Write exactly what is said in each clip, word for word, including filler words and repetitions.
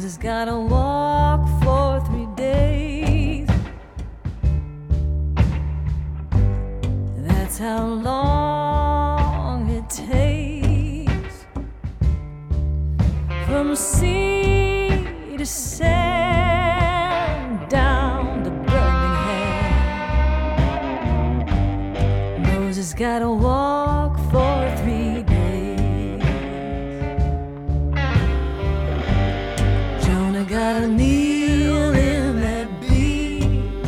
Moses gotta walk for three days. That's how long it takes from sea to sand down to Birmingham. Moses gotta walk for three days. Jonah gotta kneel in that beach,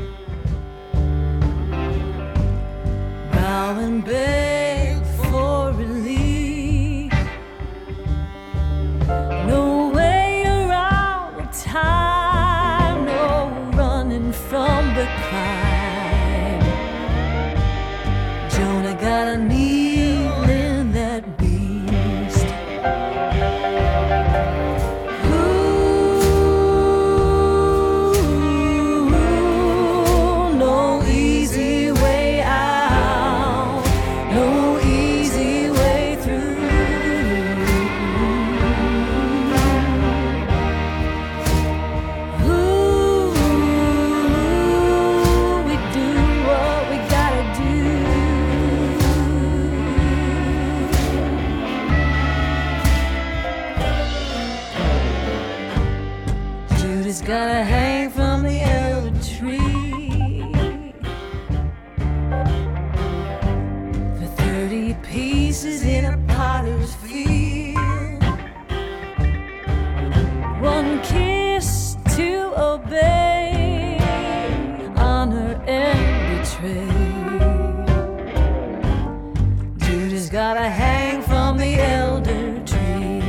bow and beg for relief. No way around the time, no running from the climb. Jonah gotta kneel in that beast. Ooh, no easy way out, no easy way through. Ooh, we do what we gotta do. Judas gotta hang from the elder tree for thirty pieces in a potter's field. One kiss to obey, honor and betray. Judas gotta hang from the elder tree.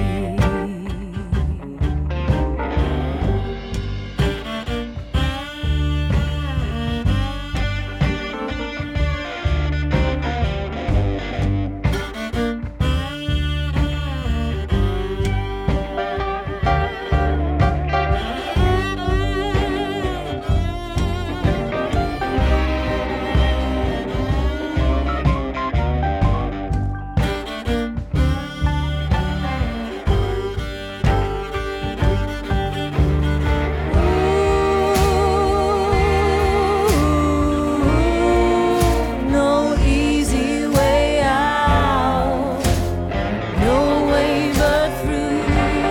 No easy way out, no way but through.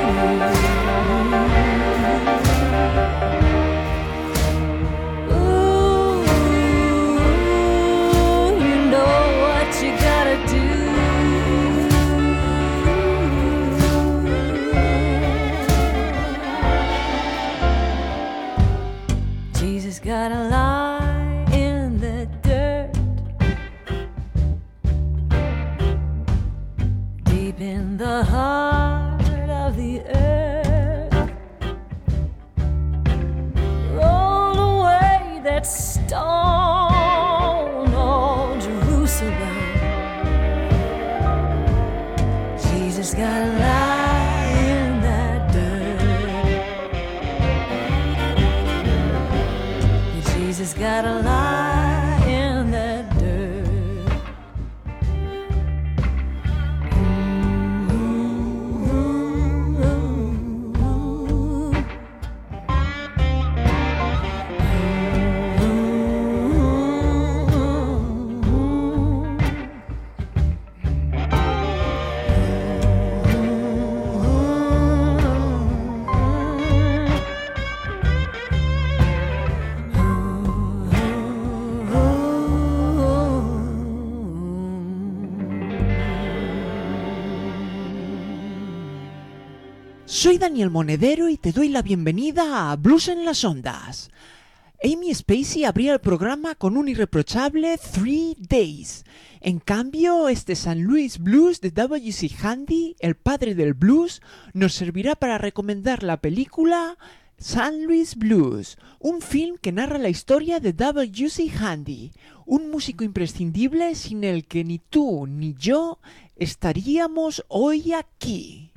Ooh, you know what you gotta do. Jesus gotta lie in the dirt, deep in the heart of the earth. Roll away that stone, oh Jerusalem. Jesus gotta lie in that dirt. Jesus gotta lie in that dirt. Soy Daniel Monedero y te doy la bienvenida a Blues en las Ondas. Amy Spacey abría el programa con un irreprochable Three Days. En cambio, este San Luis Blues de W C Handy, el padre del blues, nos servirá para recomendar la película San Luis Blues, un film que narra la historia de W C Handy, un músico imprescindible sin el que ni tú ni yo estaríamos hoy aquí.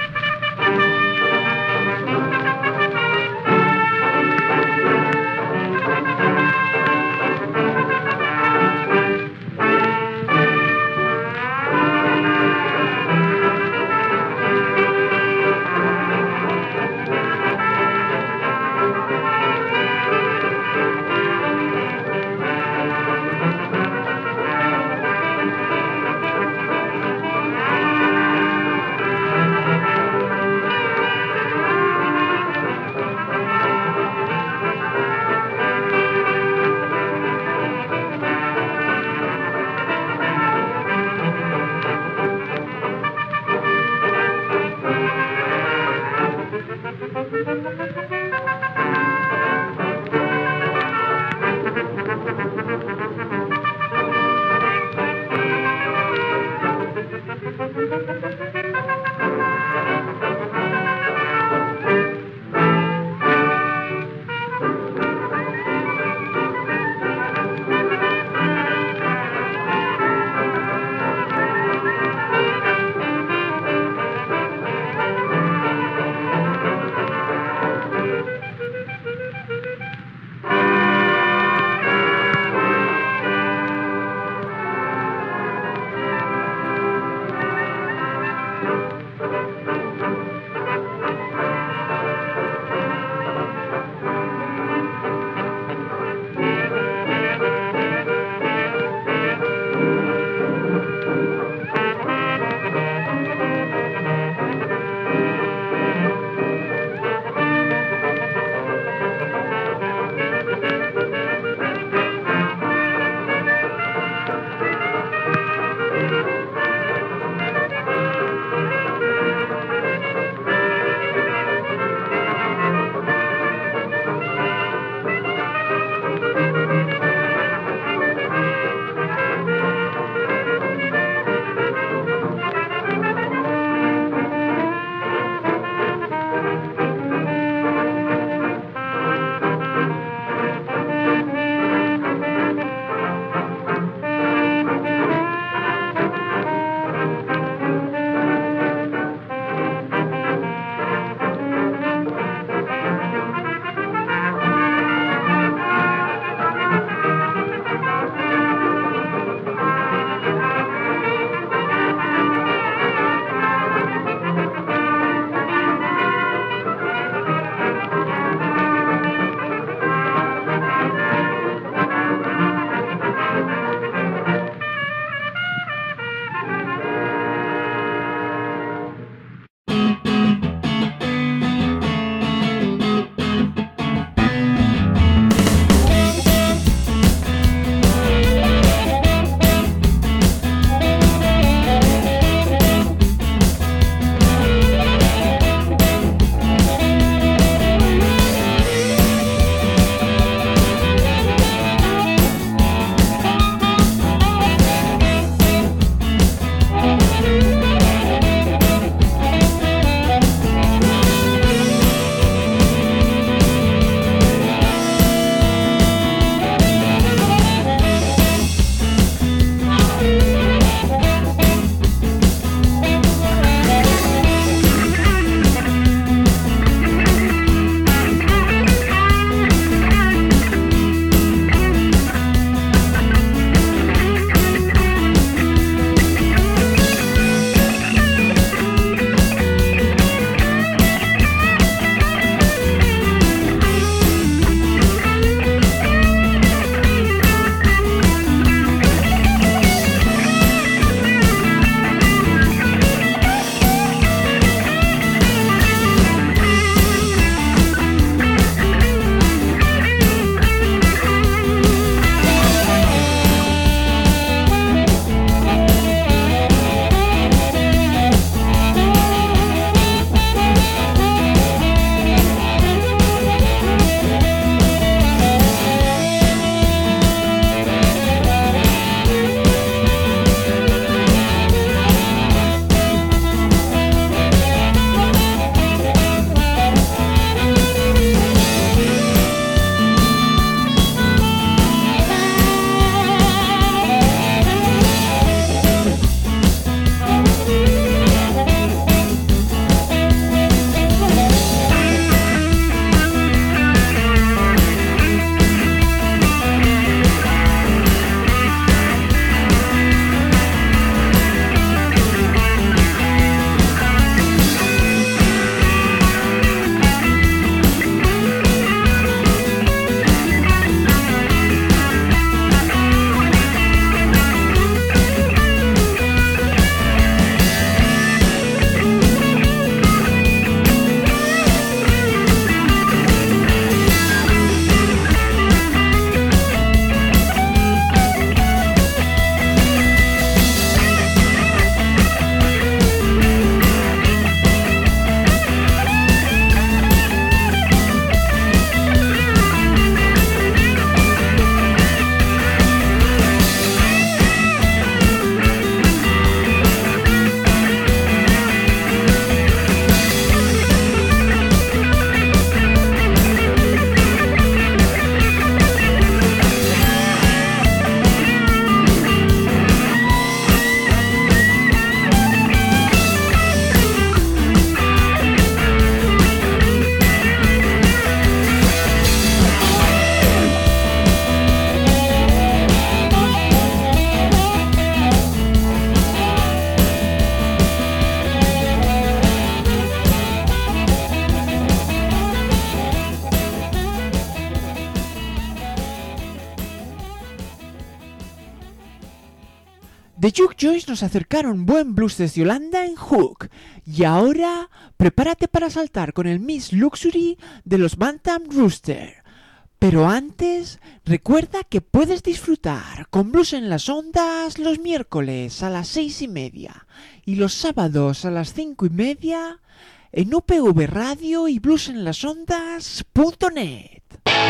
The Juke Joys nos acercaron buen blues desde Holanda en Hook. Y ahora, prepárate para saltar con el Miss Luxury de los Bantam Rooster. Pero antes, recuerda que puedes disfrutar con Blues en las Ondas los miércoles a las seis y media y los sábados a las cinco y media en U P V Radio y blues en las ondas punto net.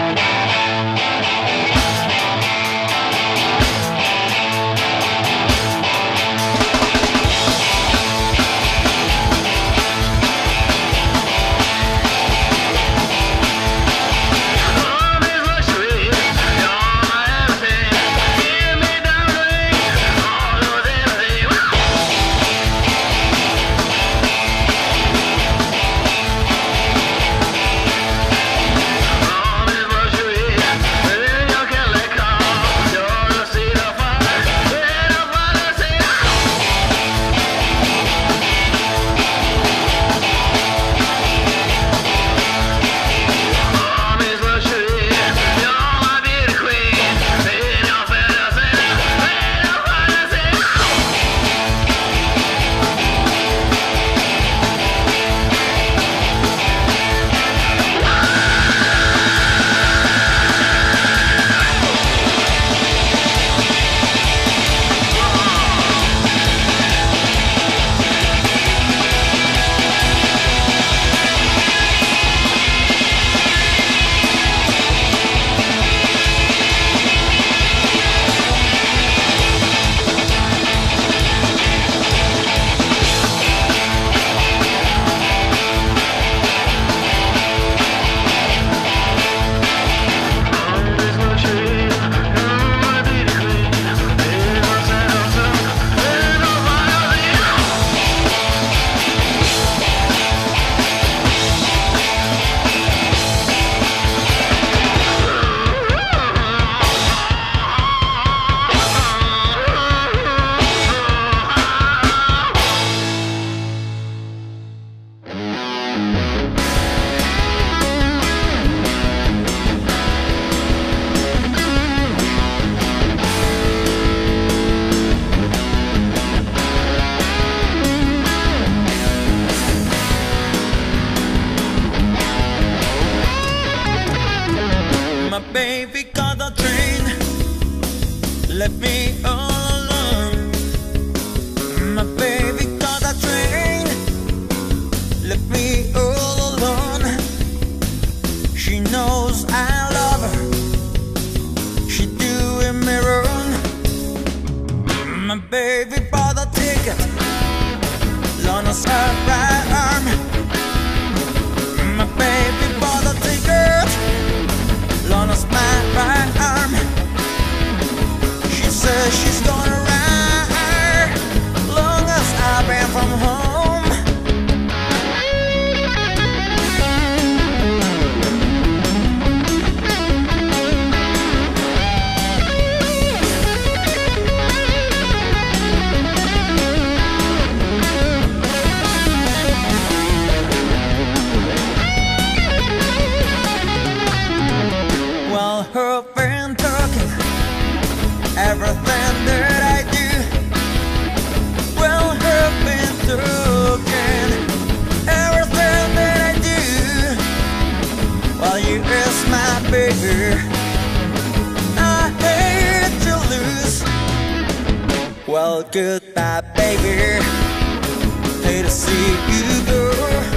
Well, goodbye, baby. Hate to see you go.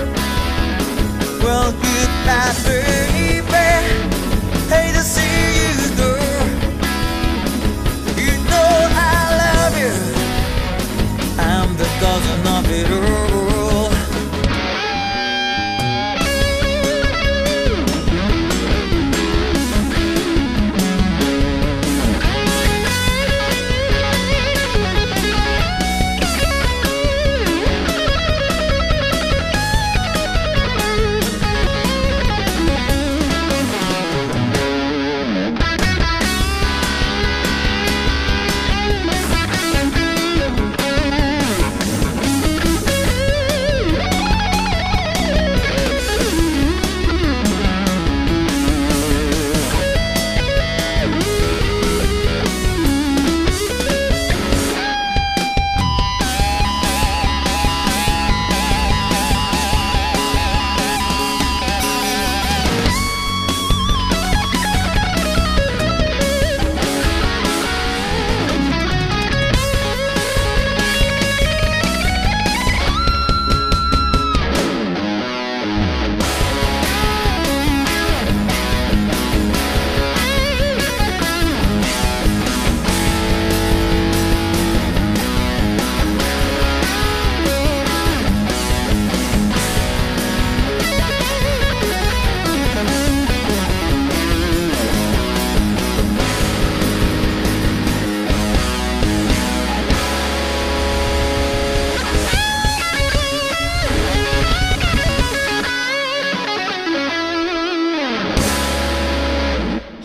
Well, goodbye, baby. Hate to see you go. You know I love you. I'm the cousin of it all.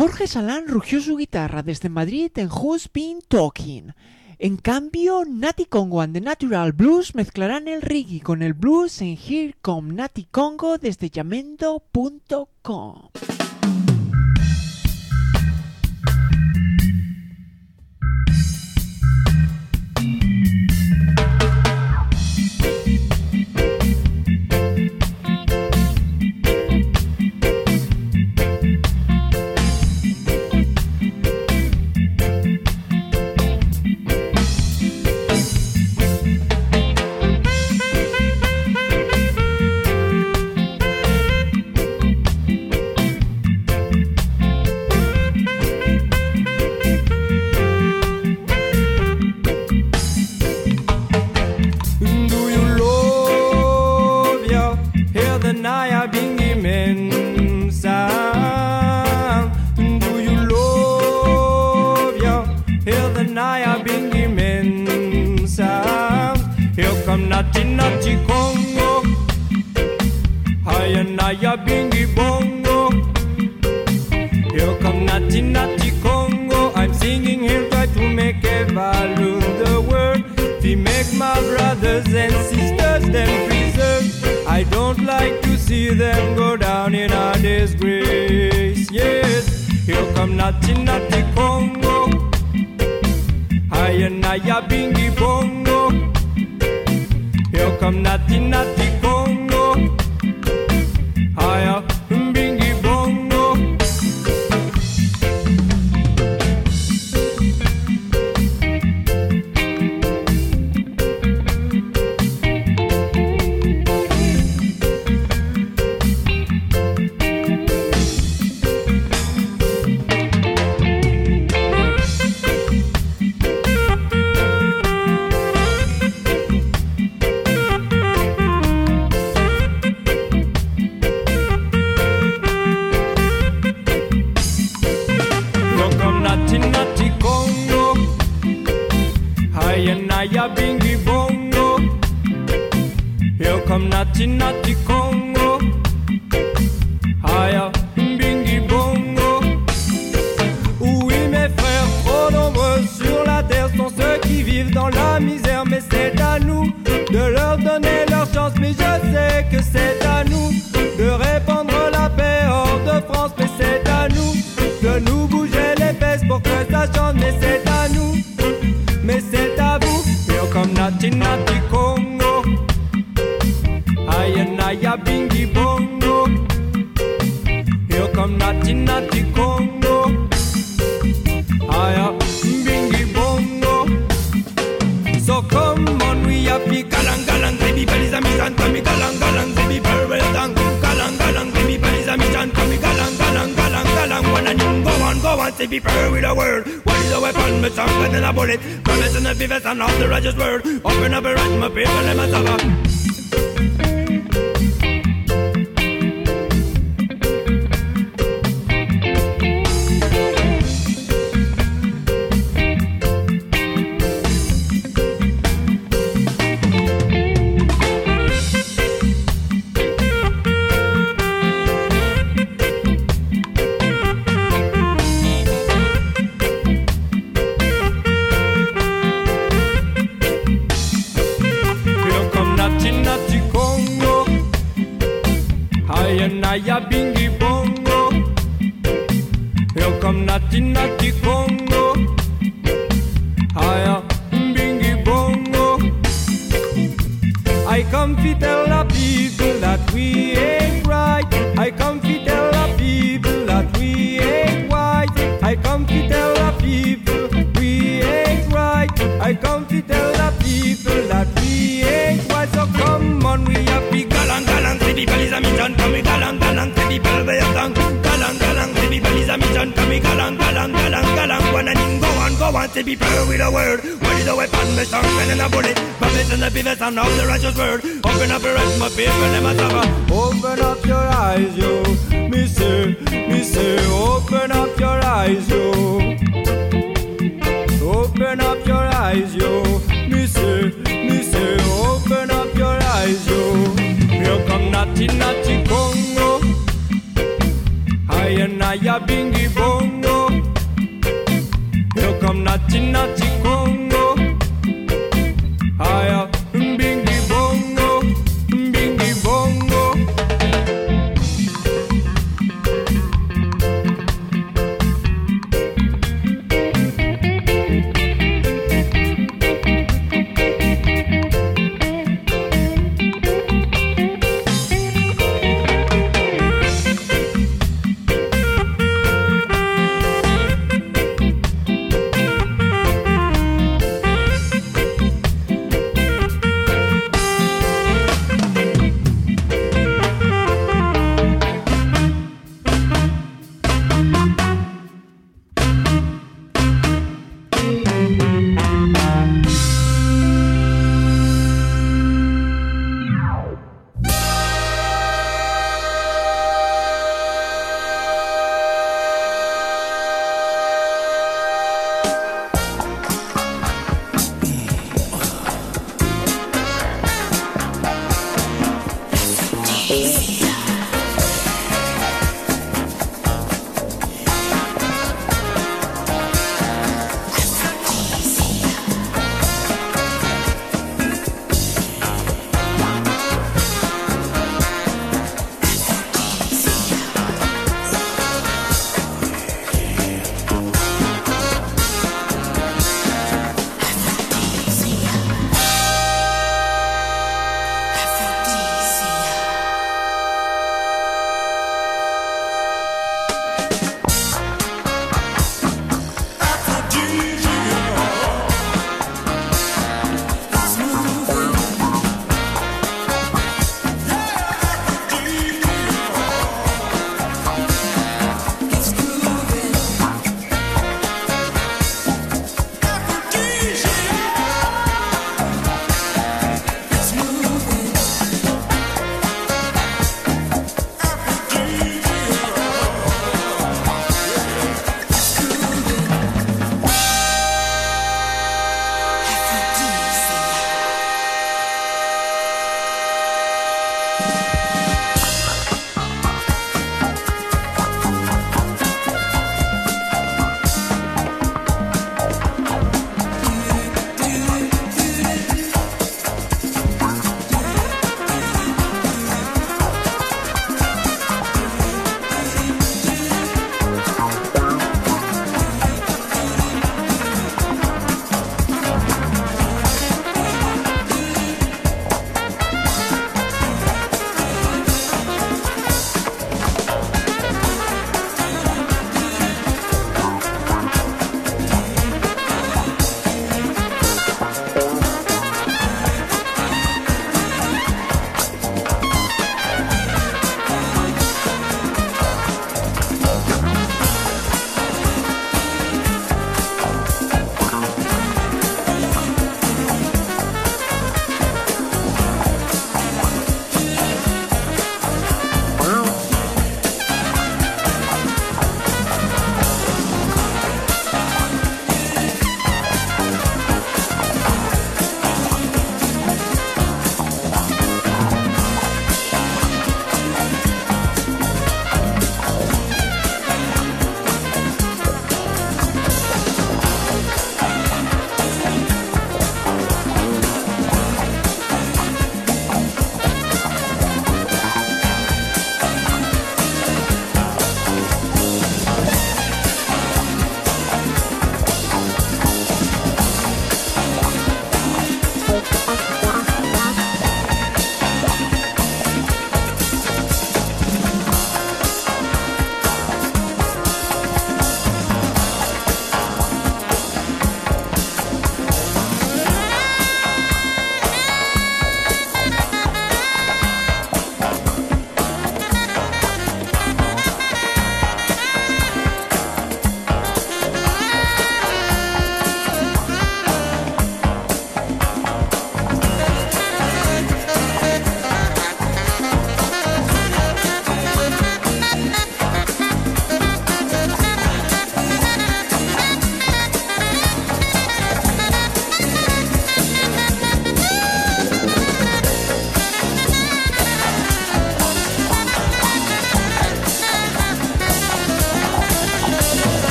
Jorge Salán rugió su guitarra desde Madrid en Who's Been Talking. En cambio, Natty Congo and the Natural Blues mezclarán el reggae con el blues en Here Come Natty Congo desde Yamendo punto com. Natty Natty Congo, Hiya Naya Bingy Bongo. Here come Natty Natty Congo. I'm singing here, try to make evaluate the word. We make my brothers and sisters them preserve. I don't like to see them go down in a disgrace. Yes, here come Natty Natty Congo, Hiya Naya Bingy Bongo. Here come Natty Natty Congo, Hiya Bingy Bongo. Bingy Bongo. Here come Natty Natty Congo, Hiya Bingy Bongo. Oui mes frères, trop nombreux sur la terre sont ceux qui vivent dans la misère. Mais c'est à nous de leur donner leur chance. Mais je sais que c'est à nous de répandre la paix hors de France. Mais c'est à nous de nous bouger les fesses pour que ça chante. Mais c'est à nous, mais c'est à vous. Here come Natty Natty Congo, Hiya Naya Bingy Bongo. Here come Natty Natty Congo, Hiya Bingy Bongo. So come on, we happy galang galang, baby bellies and misan, come galang galang, baby well done, galang galang, baby bellies and misan, come galang galang galang galang. When I need go on, go on, say be fair with a word. What is a weapon, me something and a bullet? Promise and a pivot and off the righteous word. Open up a right, my people, let me suffer. Naya Bingy Bongo. Here come Natty Natty Congo, Hiya Bingy Bongo. I come to tell the people that we ain't right. I come to tell the people that we ain't white. I come to tell the people we ain't right. I come to tell the people that we ain't white. So come on, we happy galang galang. The people is a mission, come galang galang. The people be a dang galang galang. The people is a mission, come galang galang galang galang. When I need go on, go on, say people with a word. What is a weapon, me strong and a bullet? Promise and the pivot and of the righteous word. Open up your eyes, my people, let me suffer. Open up your eyes, yo, me say, me say. Open up your eyes, yo. Open up your eyes, yo, me say, me say. Open up your eyes, yo. Here come Natty Natty Congo, Hiya Naya Bingy Bongo. nachi nachi Congo. Aya, bingi bongo, bingi bongo.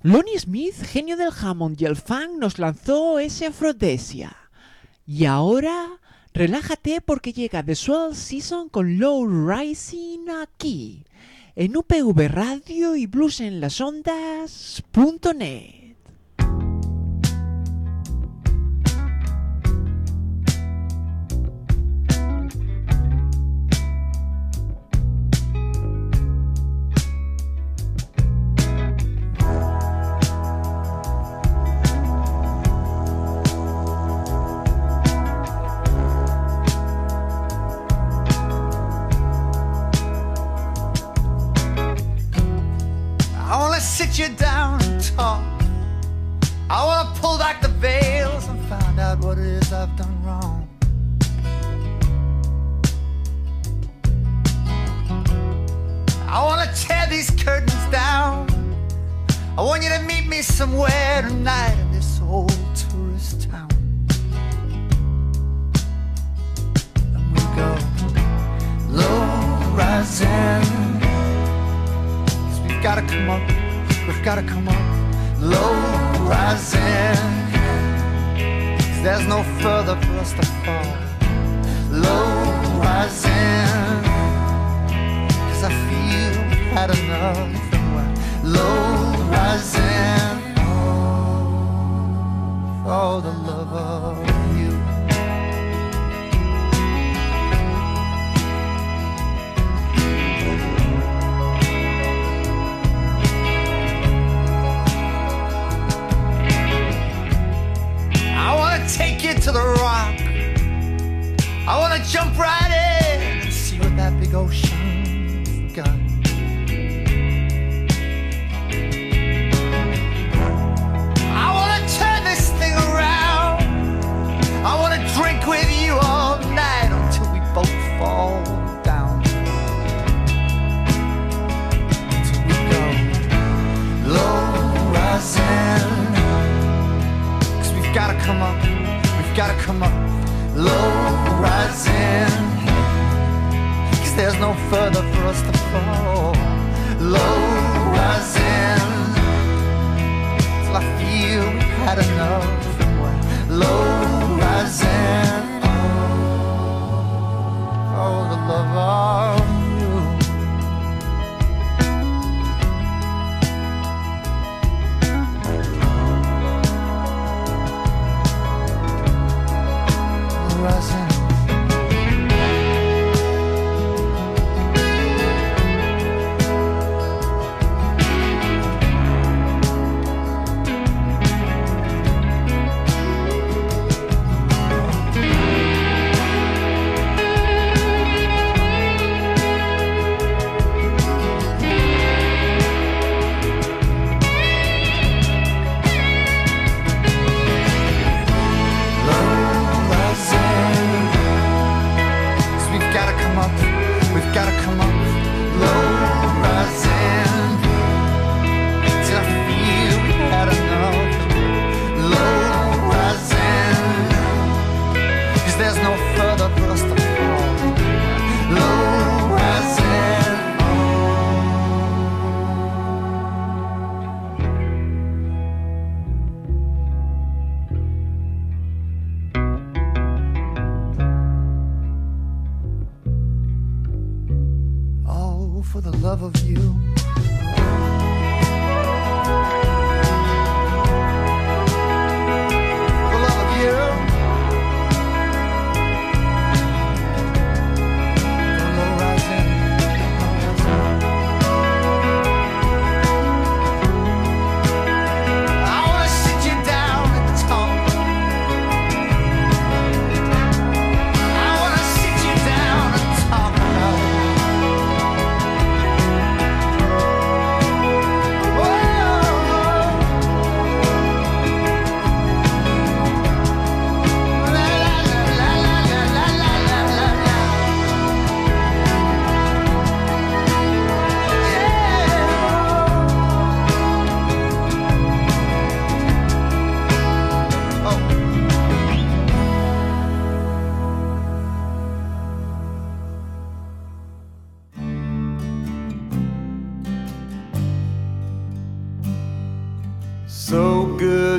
Lonnie Smith, genio del Hammond y el funk, nos lanzó ese Aphrodisia. Y ahora, relájate porque llega The Swell Season con Low Rising aquí, en U P V Radio y bluesenlasondas punto net. Sit you down and talk. I wanna pull back the veils and find out what it is I've done wrong. I wanna tear these curtains down. I want you to meet me somewhere tonight in this old tourist town. And we go low rising. We've gotta come up. We've gotta come up, low rising, 'cause there's no further for us to fall. Low rising, 'cause I feel we've had enough and we're low rising, oh, for the love of you. Take you to the rock. I wanna jump right in and see what that big ocean's got. I wanna turn this thing around. I wanna drink with you all night until we both fall down. Until we go low rising. 'Cause we've gotta come up. Gotta come up, low rising, 'cause there's no further for us to fall. Low rising, till I feel we've had enough and we're low rising, oh, oh, the love of rising. For the love of you.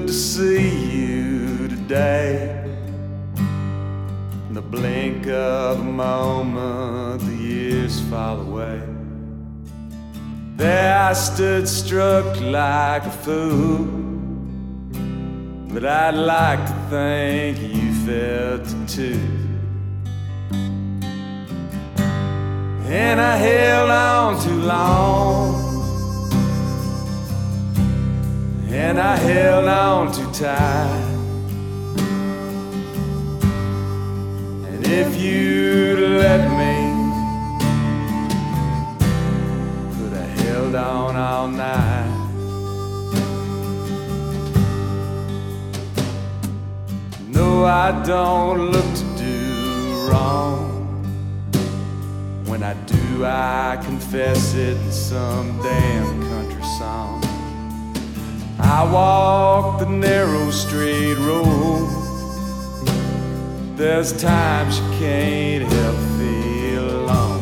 to see you today. In the blink of a moment, the years fall away. There I stood struck like a fool, but I'd like to think you felt it too. And I held on too long, and I held on too tight. And if you'd let me, could have held on all night. No, I don't look to do wrong. When I do, I confess it in some damn country song. I walk the narrow straight road. There's times you can't help feel alone.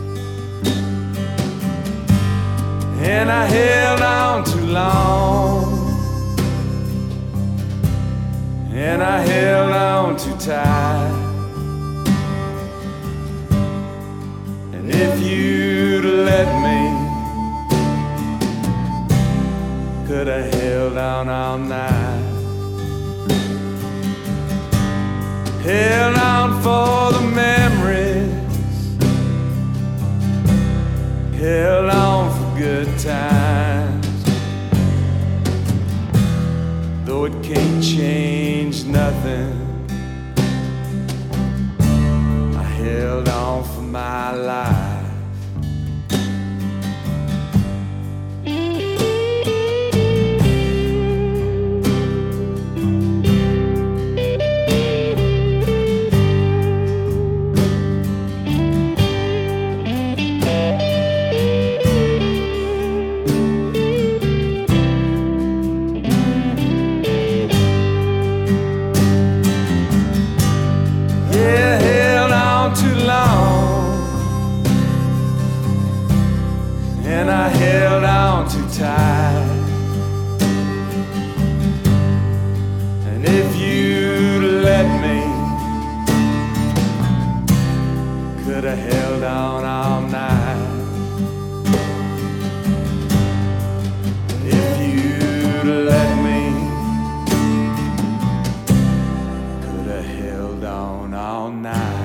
And I held on too long, and I held on too tight. And if you'd let me, could have held on all night. Held on for the memories, held on for good times. Though it can't change nothing, I held on for my life. And I held on too tight. And if you'd let me, could have held on all night. If you'd let me, could have held on all night.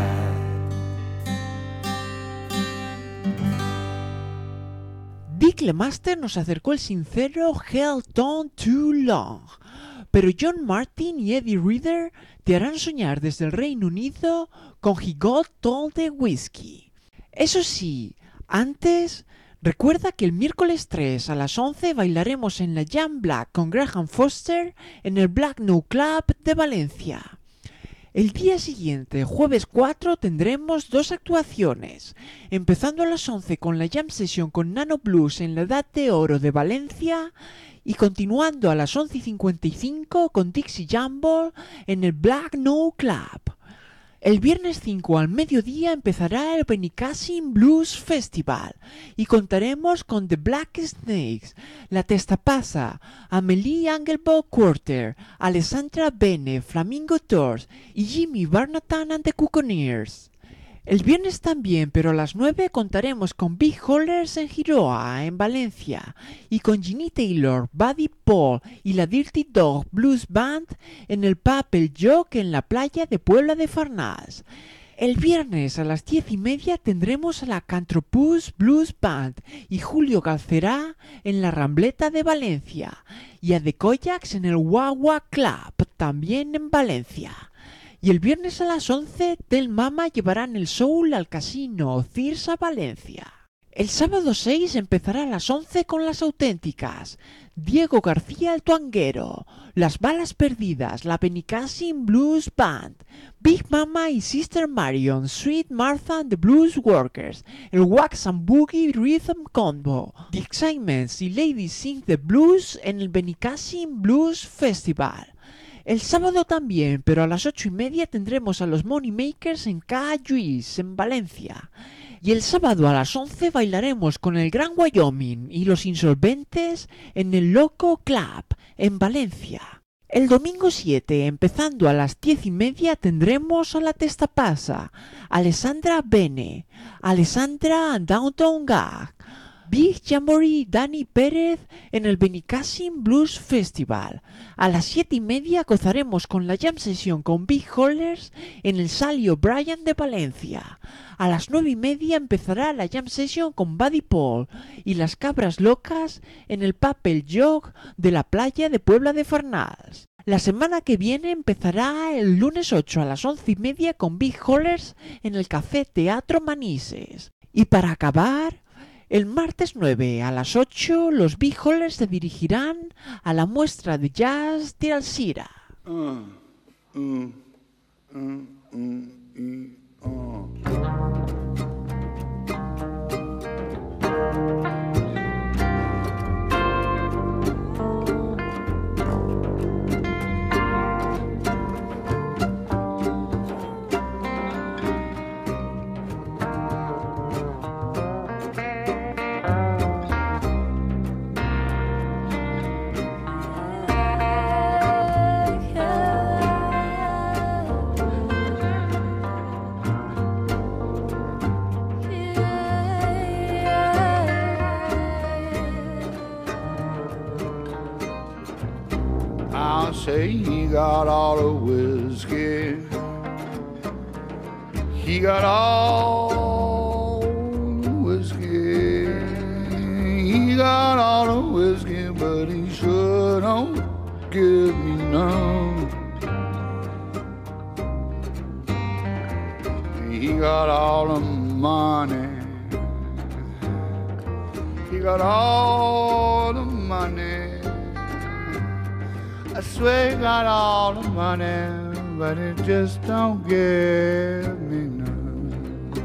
Dick LeMaster nos acercó el sincero Held On Too Long, pero John Martyn y Eddie Reader te harán soñar desde el Reino Unido con He Got All the Whiskey. Eso sí, antes, recuerda que el miércoles tres a las once bailaremos en la Jam Black con Graham Foster en el Black No Club de Valencia. El día siguiente, jueves cuatro, tendremos dos actuaciones, empezando a las once con la Jam Session con Nano Blues en la Edad de Oro de Valencia y continuando a las once y cincuenta y cinco con Dixie Jumble en el Black No Club. El viernes cinco al mediodía empezará el Benicassim Blues Festival y contaremos con The Black Snakes, La Testapasa, Amelie Angelbo Quarter, Alessandra Bene, Flamingo Tours y Jimmy Barnatan and the Cuckoneers. El viernes también, pero a las nueve, contaremos con Big Hollers en Giroa, en Valencia, y con Ginny Taylor, Buddy Paul y la Dirty Dog Blues Band en el pub El Joc en la playa de Puebla de Farnals. El viernes a las diez y media tendremos a la Cantropus Blues Band y Julio Galcerá en la Rambleta de Valencia, y a The Koyaks en el Wawa Club, también en Valencia. Y el viernes a las once, Del Mama llevarán el soul al casino Cirsa Valencia. El sábado seis empezará a las once con las auténticas: Diego García el Tuanguero, Las Balas Perdidas, la Benicassim Blues Band, Big Mama y Sister Marion, Sweet Martha and the Blues Workers, el Wax and Boogie Rhythm Combo, The Excitements y Ladies Sing the Blues en el Benicassim Blues Festival. El sábado también, pero a las ocho y media tendremos a los Moneymakers en Ca Lluís, en Valencia. Y el sábado a las once bailaremos con el Gran Wyoming y los Insolventes en el Loco Club, en Valencia. El domingo siete, empezando a las diez y media, tendremos a la Testapasa, Alessandra Bene, Alessandra Downtown Gag, Big Jamboree Dani Pérez en el Benicassim Blues Festival. A las siete y media gozaremos con la jam session con Big Holders en el Sally O'Brien de Valencia. A las nueve y media empezará la jam session con Buddy Paul y las Cabras Locas en el pub El Jog de la playa de Puebla de Farnals. La semana que viene empezará el lunes ocho a las once y media con Big Holders en el Café Teatro Manises. Y para acabar, el martes nueve a las ocho, los Big Holders se dirigirán a la muestra de jazz de Alcira. Uh, uh, uh, uh, uh, uh. Say he got all the whiskey, he got all the whiskey, he got all the whiskey, but he sure don't give me none. He got all the money, he got all the money, I swear he got all the money, but it just don't give me none.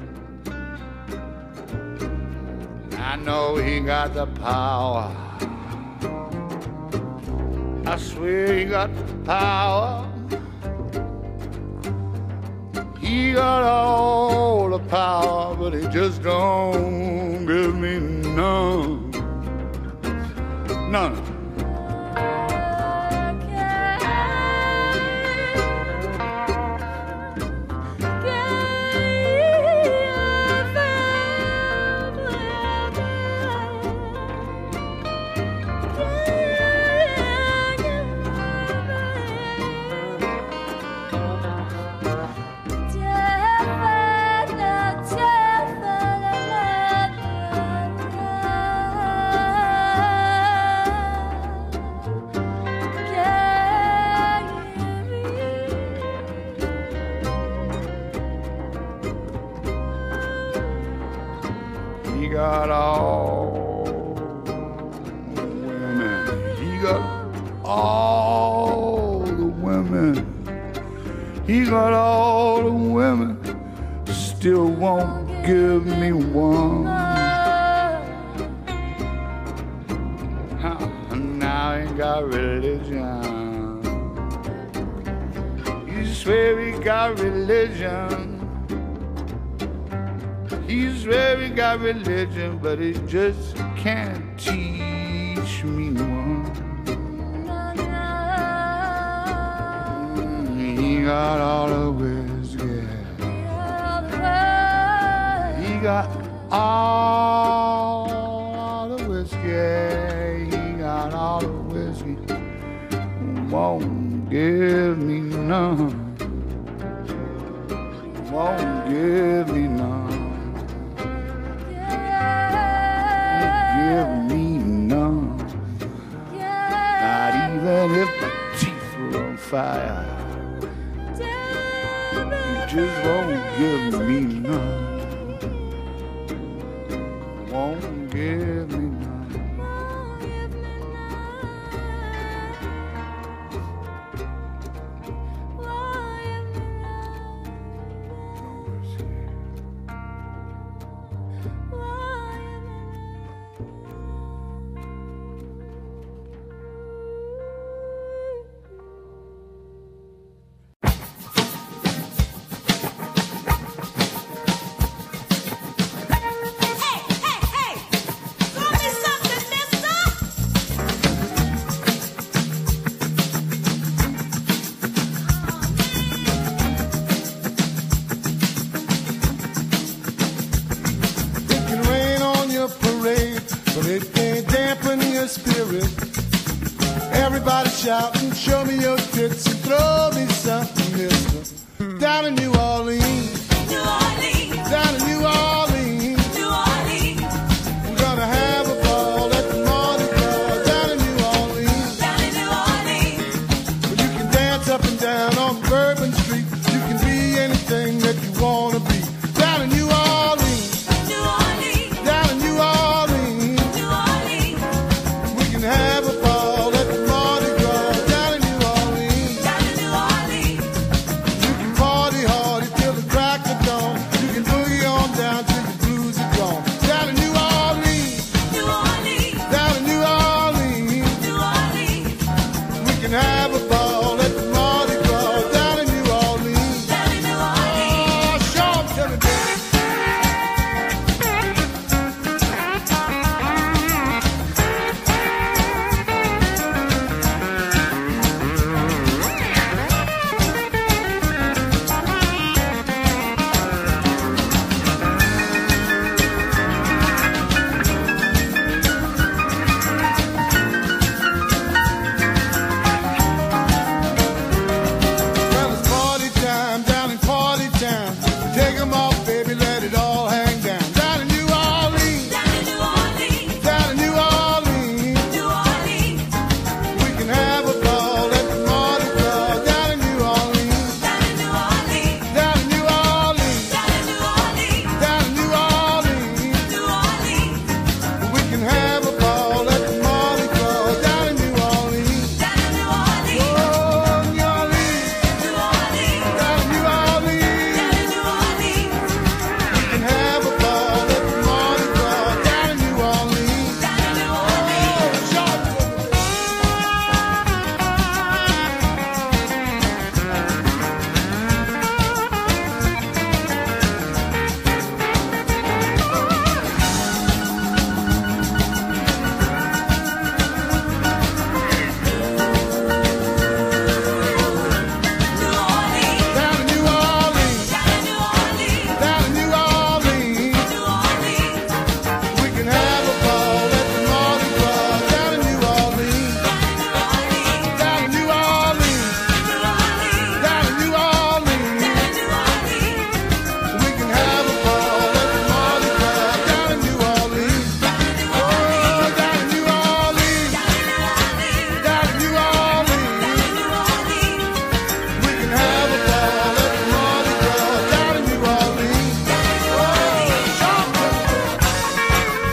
I know he got the power, I swear he got the power, he got all the power, but he just don't give me none. None. Got all the women, he got all the women, he got all the women, still won't give me one. Now he got religion, you swear he got religion, he swear he got religion, but he just can't teach me one. He got all the whiskey, he got all the whiskey, he got all the whiskey, won't give me none, won't give me none. Give me none, not even if my teeth were on fire. You just won't give me none, won't give me none. Hey, hey, hey! out and show me your tricks and throw me something, mister. Down in New Orleans, New Orleans, down in New Orleans, New Orleans, we're gonna have a ball at the Mardi Gras. Down in New Orleans, down in New Orleans, where you can dance up and down on Bourbon Street. You can be anything that you wanna be. Down in New Orleans, New Orleans, down in New Orleans, New Orleans, we can have a ball at the Mardi Gras. Down in New Orleans, down in New Orleans, you can party hard till the crack of dawn. You can boogie on down till the blues are gone. Down in New Orleans, New Orleans, down in New Orleans, New Orleans, we can have a ball at the Mardi Gras. Down in New Orleans, down in New Orleans. oh, show 'em to me, baby. Well, it's party time, down in party town. Take 'em off, baby, let it all hang down. Down in New Orleans, Down in New Orleans, down in New Orleans, New Orleans, we can have a ball at the Mardi Gras. Down in New Orleans, down in New Orleans, down in New Orleans, down in New Orleans, down in New Orleans, New Orleans, we can have a ball at the Mardi Gras. Down in New Orleans, down in New Orleans, oh, New Orleans, New Orleans, down in New Orleans, down in New Orleans, we can have a ball at the Mardi Gras. Down in New Orleans, down in New Orleans. oh, show 'em to me, baby. New Orleans, Down in New Orleans, down in New Orleans, down in New Orleans, New Orleans, we can have a ball at the Mardi Gras. Down in New Orleans, down in New Orleans, down in New Orleans, New Orleans, down in New Orleans, down in New Orleans, we can have a ball at the Mardi Gras. Down in New Orleans, oh, down in New Orleans, down in New Orleans, New Orleans, we can have a ball at the Mardi Gras. Down in New Orleans, oh, show 'em to me.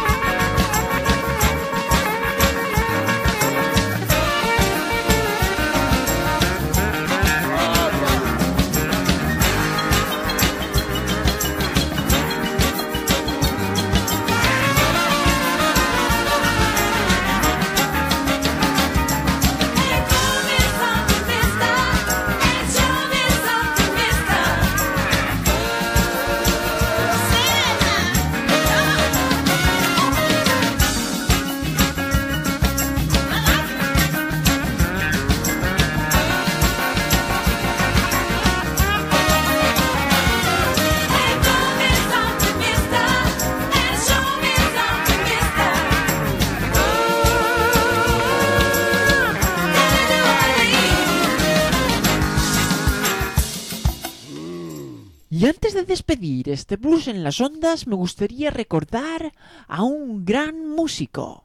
Y antes de despedir este blues en las ondas, me gustaría recordar a un gran músico.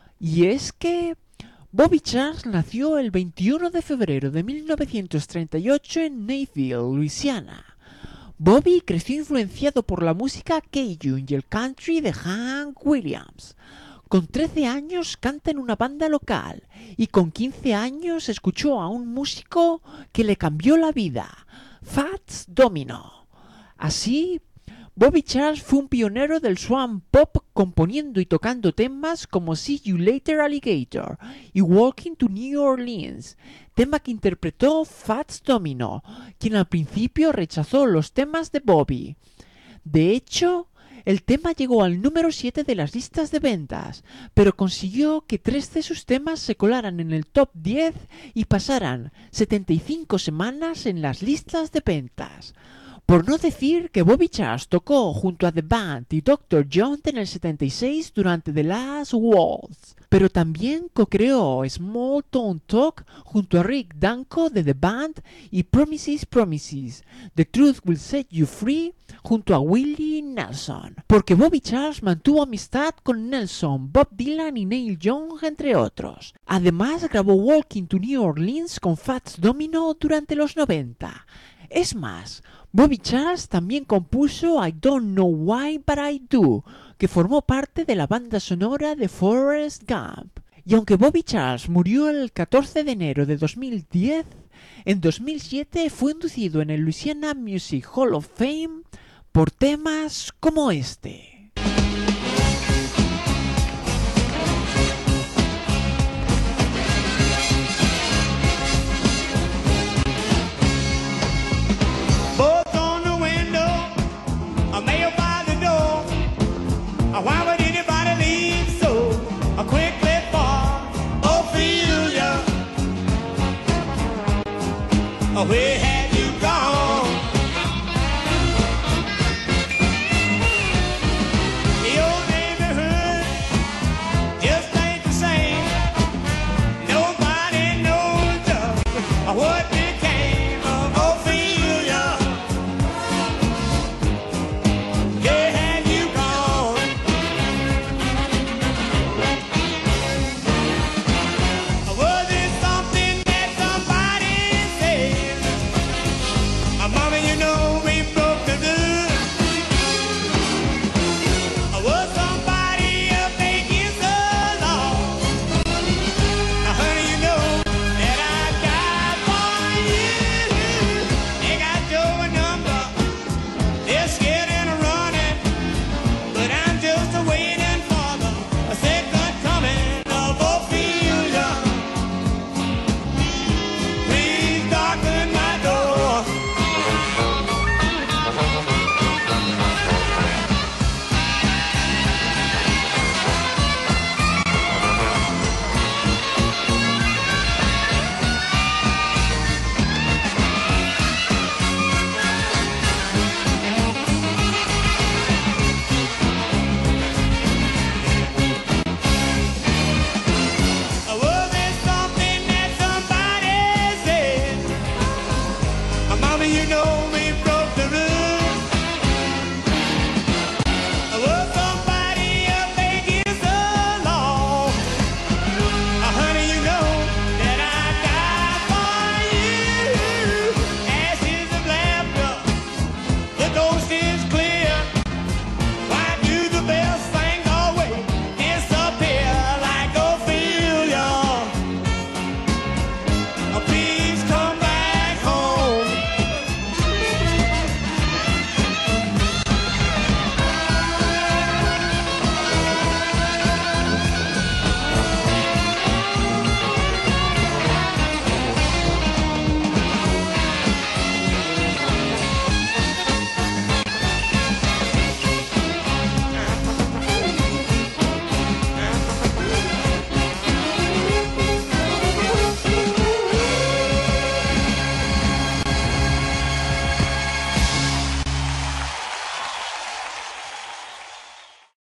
Y es que Bobby Charles nació el veintiuno de febrero de mil novecientos treinta y ocho en Mayfield, Luisiana. Bobby creció influenciado por la música cajun y el country de Hank Williams. Con trece años canta en una banda local y con quince años escuchó a un músico que le cambió la vida, Fats Domino. Así, Bobby Charles fue un pionero del swamp pop componiendo y tocando temas como See You Later Alligator y Walking to New Orleans, tema que interpretó Fats Domino, quien al principio rechazó los temas de Bobby. De hecho, el tema llegó al número siete de las listas de ventas, pero consiguió que tres de sus temas se colaran en el top diez y pasaran setenta y cinco semanas en las listas de ventas. Por no decir que Bobby Charles tocó junto a The Band y doctor John en el setenta y seis durante The Last Waltz. pero también co-creó Small Town Talk junto a Rick Danko de The Band y Promises Promises, The Truth Will Set You Free junto a Willie Nelson, porque Bobby Charles mantuvo amistad con Nelson, Bob Dylan y Neil Young, entre otros. Además grabó Walking to New Orleans con Fats Domino durante los noventa. Es más, Bobby Charles también compuso I Don't Know Why But I Do, que formó parte de la banda sonora de Forrest Gump. Y aunque Bobby Charles murió el catorce de enero de dos mil diez, en dos mil siete fue inducido en el Louisiana Music Hall of Fame por temas como este. Why would anybody leave so quickly for Ophelia? Where have you gone? The old neighborhood just ain't the same. Nobody knows just what